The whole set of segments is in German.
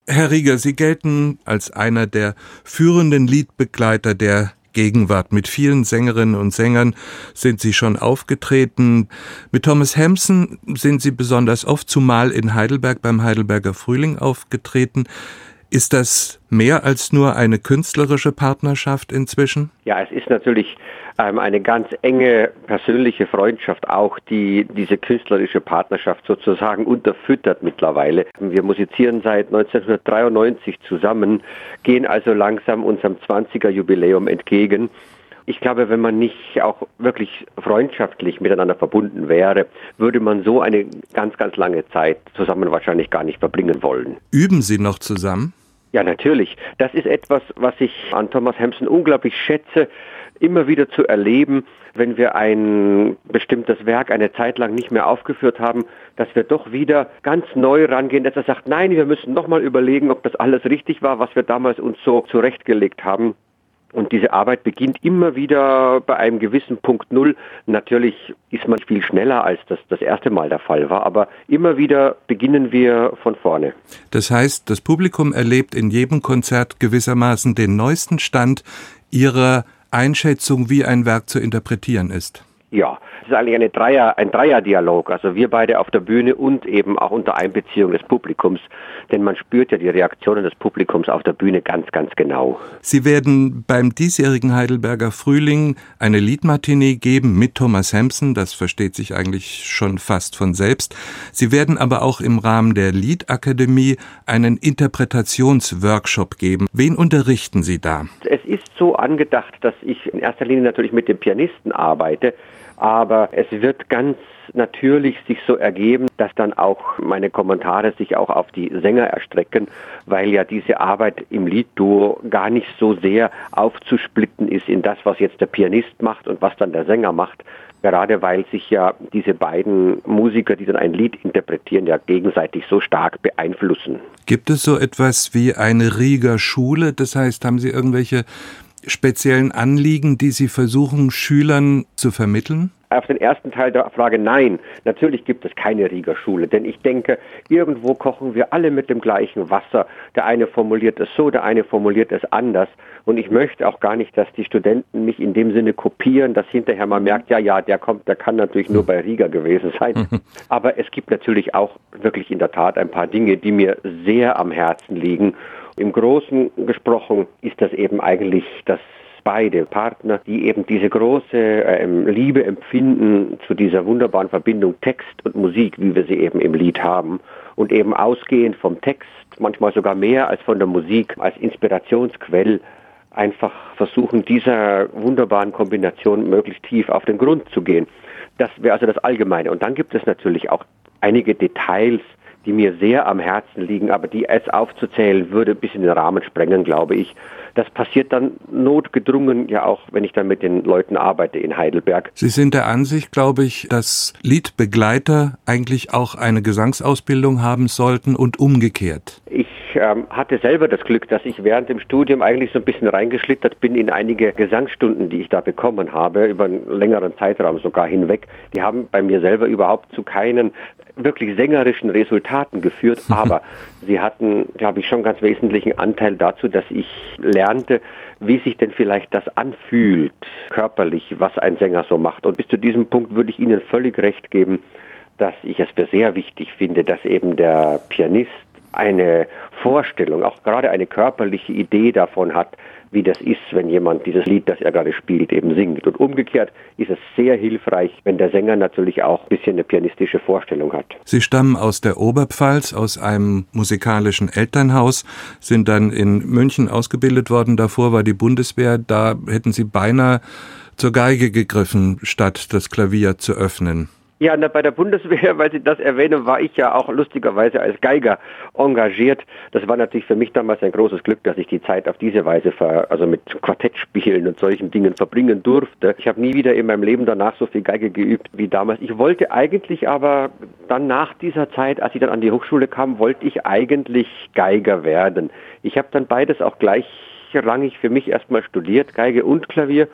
Herr Rieger, Sie gelten als einer der führenden Liedbegleiter der Gegenwart. Mit vielen Sängerinnen und Sängern sind Sie schon aufgetreten. Mit Thomas Hampson sind Sie besonders oft, zumal in Heidelberg beim Heidelberger Frühling aufgetreten. Ist das mehr als nur eine künstlerische Partnerschaft inzwischen? Ja, es ist natürlich eine ganz enge persönliche Freundschaft auch, die diese künstlerische Partnerschaft sozusagen unterfüttert mittlerweile. Wir musizieren seit 1993 zusammen, gehen also langsam unserem 20er Jubiläum entgegen. Ich glaube, wenn man nicht auch wirklich freundschaftlich miteinander verbunden wäre, würde man so eine ganz, ganz lange Zeit zusammen wahrscheinlich gar nicht verbringen wollen. Üben Sie noch zusammen? Ja, natürlich. Das ist etwas, was ich an Thomas Hampson unglaublich schätze, immer wieder zu erleben, wenn wir ein bestimmtes Werk eine Zeit lang nicht mehr aufgeführt haben, dass wir doch wieder ganz neu rangehen, dass er sagt, nein, wir müssen nochmal überlegen, ob das alles richtig war, was wir damals uns so zurechtgelegt haben. Und diese Arbeit beginnt immer wieder bei einem gewissen Punkt Null. Natürlich ist man viel schneller, als das erste Mal der Fall war, aber immer wieder beginnen wir von vorne. Das heißt, das Publikum erlebt in jedem Konzert gewissermaßen den neuesten Stand Ihrer Einschätzung, wie ein Werk zu interpretieren ist. Ja, es ist eigentlich ein Dreierdialog, also wir beide auf der Bühne und eben auch unter Einbeziehung des Publikums, denn man spürt ja die Reaktionen des Publikums auf der Bühne ganz, ganz genau. Sie werden beim diesjährigen Heidelberger Frühling eine Liedmatinee geben mit Thomas Hampson, das versteht sich eigentlich schon fast von selbst. Sie werden aber auch im Rahmen der Liedakademie einen Interpretationsworkshop geben. Wen unterrichten Sie da? Es ist so angedacht, dass ich in erster Linie natürlich mit dem Pianisten arbeite, aber es wird ganz natürlich sich so ergeben, dass dann auch meine Kommentare sich auch auf die Sänger erstrecken, weil ja diese Arbeit im Liedduo gar nicht so sehr aufzusplitten ist in das, was jetzt der Pianist macht und was dann der Sänger macht, gerade weil sich ja diese beiden Musiker, die dann ein Lied interpretieren, ja gegenseitig so stark beeinflussen. Gibt es so etwas wie eine Rieger Schule? Das heißt, haben Sie irgendwelche speziellen Anliegen, die Sie versuchen, Schülern zu vermitteln? Auf den ersten Teil der Frage nein, natürlich gibt es keine Rieger Schule, denn ich denke, irgendwo kochen wir alle mit dem gleichen Wasser. Der eine formuliert es so, der eine formuliert es anders und ich möchte auch gar nicht, dass die Studenten mich in dem Sinne kopieren, dass hinterher man merkt, ja, der kann natürlich nur bei Rieger gewesen sein. Aber es gibt natürlich auch wirklich in der Tat ein paar Dinge, die mir sehr am Herzen liegen. Im Großen gesprochen ist das eben eigentlich das beide Partner, die eben diese große Liebe empfinden zu dieser wunderbaren Verbindung Text und Musik, wie wir sie eben im Lied haben. Und eben ausgehend vom Text, manchmal sogar mehr als von der Musik, als Inspirationsquelle, einfach versuchen, dieser wunderbaren Kombination möglichst tief auf den Grund zu gehen. Das wäre also das Allgemeine. Und dann gibt es natürlich auch einige Details, die mir sehr am Herzen liegen, aber die es aufzuzählen würde bis in den Rahmen sprengen, glaube ich. Das passiert dann notgedrungen ja auch, wenn ich dann mit den Leuten arbeite in Heidelberg. Sie sind der Ansicht, glaube ich, dass Liedbegleiter eigentlich auch eine Gesangsausbildung haben sollten und umgekehrt. Ich hatte selber das Glück, dass ich während dem Studium eigentlich so ein bisschen reingeschlittert bin in einige Gesangsstunden, die ich da bekommen habe, über einen längeren Zeitraum sogar hinweg. Die haben bei mir selber überhaupt zu keinen wirklich sängerischen Resultaten geführt, aber sie hatten, glaube ich, schon ganz wesentlichen Anteil dazu, dass ich lernte, wie sich denn vielleicht das anfühlt, körperlich, was ein Sänger so macht. Und bis zu diesem Punkt würde ich Ihnen völlig recht geben, dass ich es für sehr wichtig finde, dass eben der Pianist eine Vorstellung, auch gerade eine körperliche Idee davon hat, wie das ist, wenn jemand dieses Lied, das er gerade spielt, eben singt. Und umgekehrt ist es sehr hilfreich, wenn der Sänger natürlich auch ein bisschen eine pianistische Vorstellung hat. Sie stammen aus der Oberpfalz, aus einem musikalischen Elternhaus, sind dann in München ausgebildet worden. Davor war die Bundeswehr, da hätten Sie beinahe zur Geige gegriffen, statt das Klavier zu öffnen. Ja, bei der Bundeswehr, weil Sie das erwähnen, war ich ja auch lustigerweise als Geiger engagiert. Das war natürlich für mich damals ein großes Glück, dass ich die Zeit auf diese Weise mit Quartettspielen und solchen Dingen verbringen durfte. Ich habe nie wieder in meinem Leben danach so viel Geige geübt wie damals. Ich wollte eigentlich aber dann nach dieser Zeit, als ich dann an die Hochschule kam, wollte ich eigentlich Geiger werden. Ich habe dann beides auch gleichrangig für mich erstmal studiert, Geige und Klavier.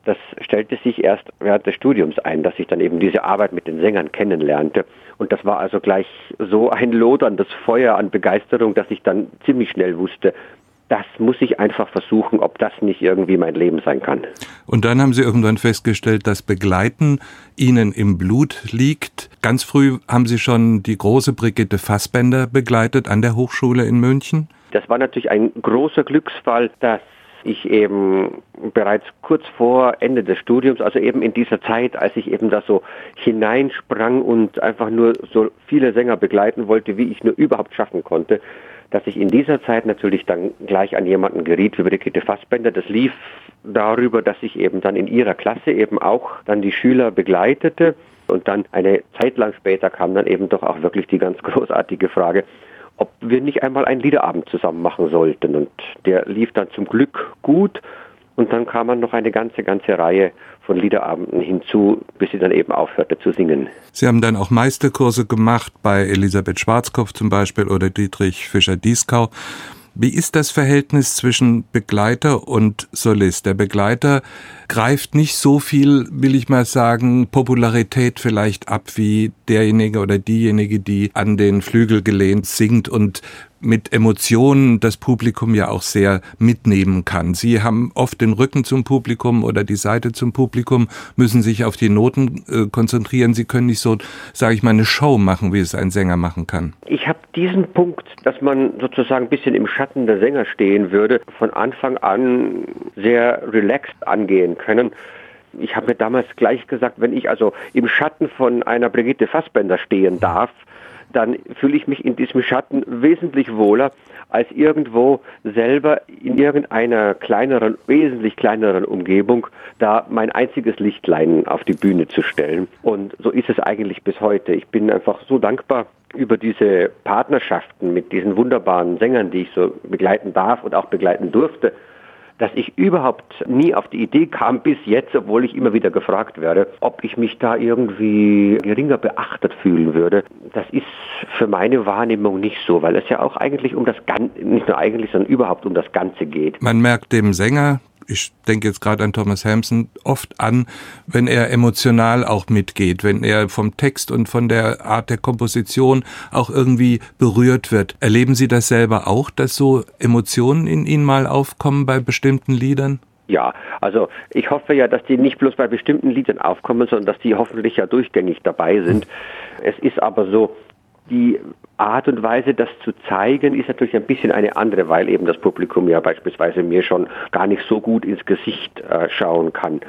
Das stellte sich erst während des Studiums ein, dass ich dann eben diese Arbeit mit den Sängern kennenlernte. Und das war also gleich so ein loderndes Feuer an Begeisterung, dass ich dann ziemlich schnell wusste, das muss ich einfach versuchen, ob das nicht irgendwie mein Leben sein kann. Und dann haben Sie irgendwann festgestellt, dass Begleiten Ihnen im Blut liegt. Ganz früh haben Sie schon die große Brigitte Fassbaender begleitet an der Hochschule in München. Das war natürlich ein großer Glücksfall, dass ich eben bereits kurz vor Ende des Studiums, also eben in dieser Zeit, als ich eben da so hineinsprang und einfach nur so viele Sänger begleiten wollte, wie ich nur überhaupt schaffen konnte, dass ich in dieser Zeit natürlich dann gleich an jemanden geriet wie Brigitte Fassbaender. Das lief darüber, dass ich eben dann in ihrer Klasse eben auch dann die Schüler begleitete. Und dann eine Zeit lang später kam dann eben doch auch wirklich die ganz großartige Frage, ob wir nicht einmal einen Liederabend zusammen machen sollten. Und der lief dann zum Glück gut. Und dann kam noch eine ganze Reihe von Liederabenden hinzu, bis sie dann eben aufhörte zu singen. Sie haben dann auch Meisterkurse gemacht, bei Elisabeth Schwarzkopf zum Beispiel oder Dietrich Fischer-Dieskau. Wie ist das Verhältnis zwischen Begleiter und Solist? Der Begleiter greift nicht so viel, will ich mal sagen, Popularität vielleicht ab wie derjenige oder diejenige, die an den Flügel gelehnt singt und mit Emotionen das Publikum ja auch sehr mitnehmen kann. Sie haben oft den Rücken zum Publikum oder die Seite zum Publikum, müssen sich auf die Noten konzentrieren. Sie können nicht so, sage ich mal, eine Show machen, wie es ein Sänger machen kann. Ich habe diesen Punkt, dass man sozusagen ein bisschen im Schatten der Sänger stehen würde, von Anfang an sehr relaxed angehen können. Ich habe mir damals gleich gesagt, wenn ich also im Schatten von einer Brigitte Fassbaender stehen darf, dann fühle ich mich in diesem Schatten wesentlich wohler, als irgendwo selber in irgendeiner wesentlich kleineren Umgebung da mein einziges Lichtlein auf die Bühne zu stellen. Und so ist es eigentlich bis heute. Ich bin einfach so dankbar über diese Partnerschaften mit diesen wunderbaren Sängern, die ich so begleiten darf und auch begleiten durfte, dass ich überhaupt nie auf die Idee kam bis jetzt, obwohl ich immer wieder gefragt werde, ob ich mich da irgendwie geringer beachtet fühlen würde. Das ist für meine Wahrnehmung nicht so, weil es ja auch eigentlich um das Ganze, nicht nur eigentlich, sondern überhaupt um das Ganze geht. Man merkt dem Sänger, ich denke jetzt gerade an Thomas Hampson, oft an, wenn er emotional auch mitgeht, wenn er vom Text und von der Art der Komposition auch irgendwie berührt wird. Erleben Sie das selber auch, dass so Emotionen in Ihnen mal aufkommen bei bestimmten Liedern? Ja, also ich hoffe ja, dass die nicht bloß bei bestimmten Liedern aufkommen, sondern dass die hoffentlich ja durchgängig dabei sind. Es ist aber so, die Art und Weise, das zu zeigen, ist natürlich ein bisschen eine andere, weil eben das Publikum ja beispielsweise mir schon gar nicht so gut ins Gesicht schauen kann.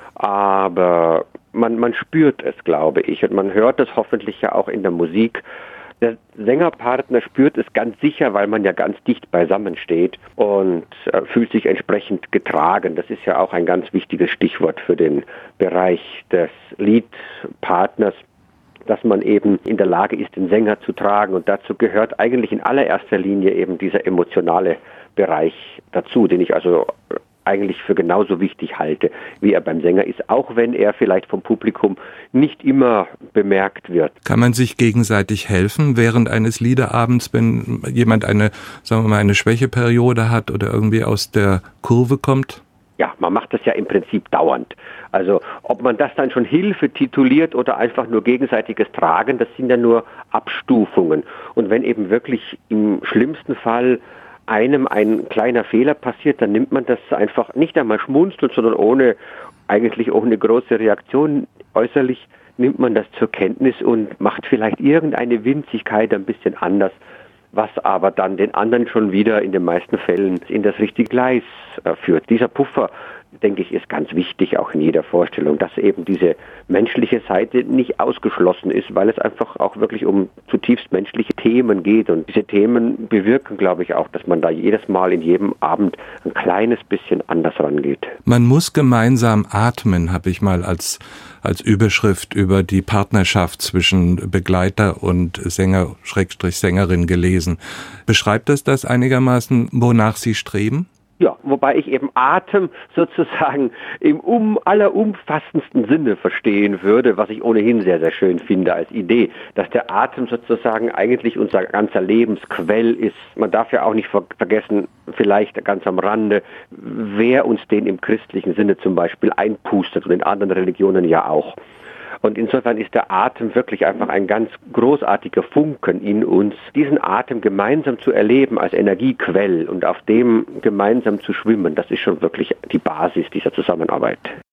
Aber man spürt es, glaube ich, und man hört es hoffentlich ja auch in der Musik. Der Sängerpartner spürt es ganz sicher, weil man ja ganz dicht beisammen steht und fühlt sich entsprechend getragen. Das ist ja auch ein ganz wichtiges Stichwort für den Bereich des Liedpartners, dass man eben in der Lage ist, den Sänger zu tragen. Und dazu gehört eigentlich in allererster Linie eben dieser emotionale Bereich dazu, den ich also eigentlich für genauso wichtig halte, wie er beim Sänger ist, auch wenn er vielleicht vom Publikum nicht immer bemerkt wird. Kann man sich gegenseitig helfen während eines Liederabends, wenn jemand eine Schwächeperiode hat oder irgendwie aus der Kurve kommt? Ja, man macht das ja im Prinzip dauernd. Also ob man das dann schon Hilfe tituliert oder einfach nur gegenseitiges Tragen, das sind ja nur Abstufungen. Und wenn eben wirklich im schlimmsten Fall einem ein kleiner Fehler passiert, dann nimmt man das einfach nicht einmal schmunzelnd, sondern eigentlich ohne große Reaktion äußerlich, nimmt man das zur Kenntnis und macht vielleicht irgendeine Winzigkeit ein bisschen anders, was aber dann den anderen schon wieder in den meisten Fällen in das richtige Gleis führt. Dieser Puffer, denke ich, ist ganz wichtig, auch in jeder Vorstellung, dass eben diese menschliche Seite nicht ausgeschlossen ist, weil es einfach auch wirklich um zutiefst menschliche Themen geht. Und diese Themen bewirken, glaube ich, auch, dass man da jedes Mal in jedem Abend ein kleines bisschen anders rangeht. Man muss gemeinsam atmen, habe ich mal als Überschrift über die Partnerschaft zwischen Begleiter und Sänger/Sängerin gelesen. Beschreibt das einigermaßen, wonach Sie streben? Ja, wobei ich eben Atem sozusagen im allerumfassendsten Sinne verstehen würde, was ich ohnehin sehr, sehr schön finde als Idee, dass der Atem sozusagen eigentlich unser ganzer Lebensquell ist. Man darf ja auch nicht vergessen, vielleicht ganz am Rande, wer uns den im christlichen Sinne zum Beispiel einpustet und in anderen Religionen ja auch. Und insofern ist der Atem wirklich einfach ein ganz großartiger Funken in uns, diesen Atem gemeinsam zu erleben als Energiequell und auf dem gemeinsam zu schwimmen. Das ist schon wirklich die Basis dieser Zusammenarbeit.